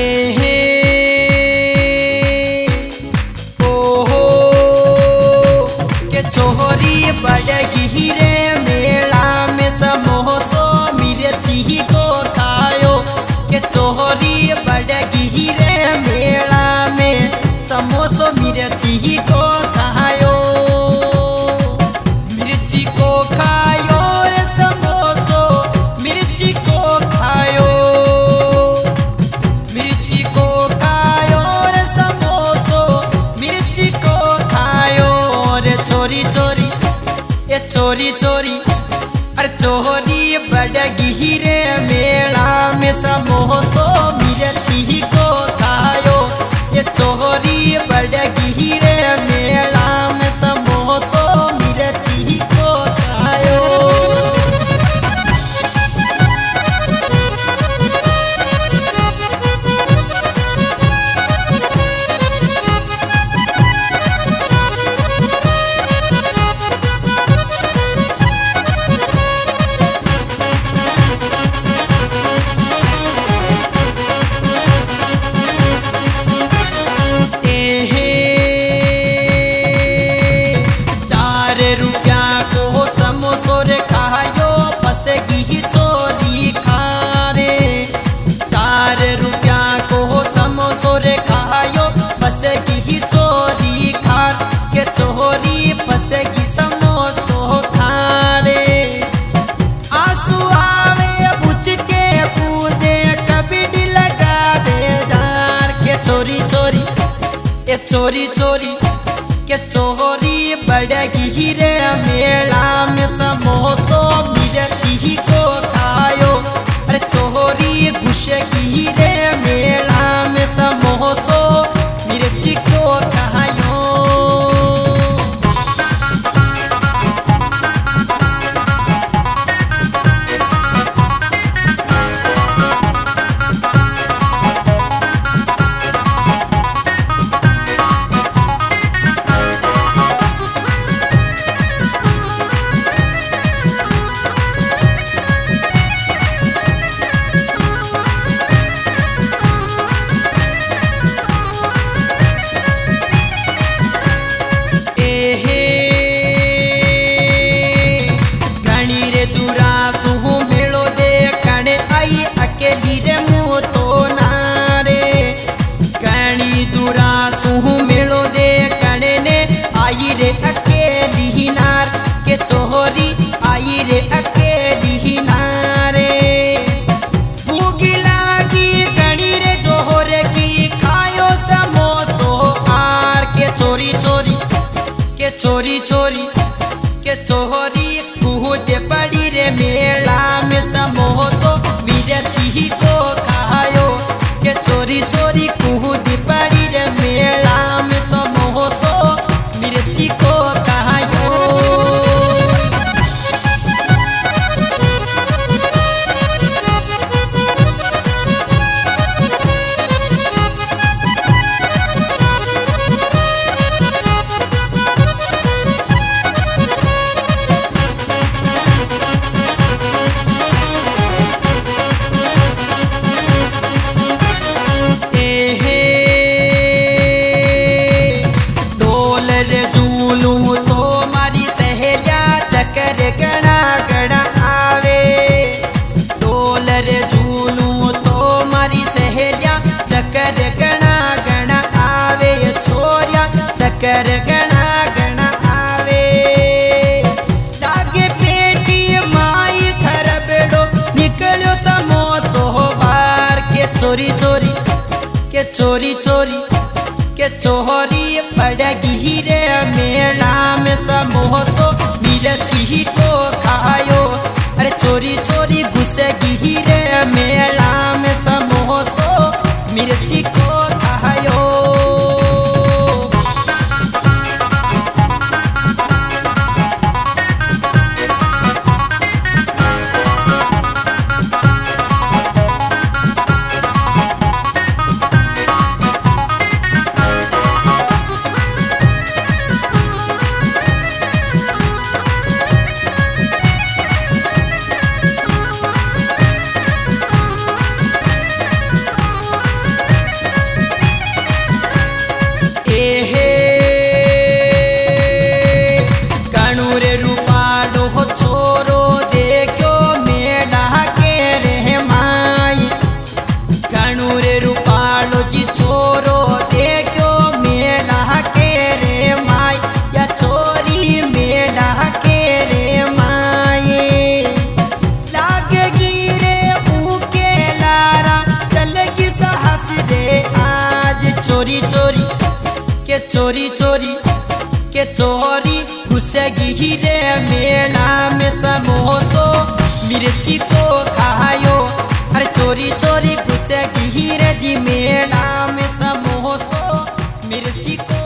हे ओहो के छोरी बड़गी रे मेला में समोसो मिर्ची को खायो के छोरी बड़गी रे मेला में समोसो मिर्ची को खायो मिर्ची को खायो रे समोसो मिर्ची को खायो मिर्ची को खायो रे समोसो मिर्ची को खायो रे चोरी चोरी ये चोरी चोरी अरे चोरी बड़गी रे मेला में समोसो मिर्ची को खायो ये चोरी बड़गी रे मेला में समोसो मिर्ची को खायो। चोरी पसेगी समोसो खारे आंसू आवे बुझ के कूदे कबड्डी लगावे जार के चोरी चोरी ये चोरी चोरी के चोरी बड़गी रे मेला में समोसो मिर्ची को खायो अरे चोरी घुसगी रे मेला में समोसो मिर्ची को खायो। चोरी आई रे अकेली नारे भूगी लागी गणी रे जोहर की खायो समोसो आर के चोरी चोरी के चोरी चोरी के चोरी कूद पड़ी रे मेला में समोसो मिर्ची को खायो के चोरी चोरी कूद पड़ी रे मेला में समोसो मिर्ची को खायो। चक्कर गणा गणा आवे डोल रे झूलू तो मारी सहेलिया चक्कर गणा गणा आवे छोरिया चक्कर गणा गणा आवे लागे पेटी माई घर बेड़ो निकलो समोसो बार के चोरी चोरी के चोरी चोरी के चोरी बड़गी रे मेला में समोसो मिर्ची को खायो अरे चोरी चोरी घुसगी रे मेला में समोसो मिर्ची को खायो। चोरी चोरी के चोरी घुस गिरे मेला में समोसो मिर्ची को खायो। अरे चोरी चोरी घुस गिरे जी मेला में समोसो मिर्ची को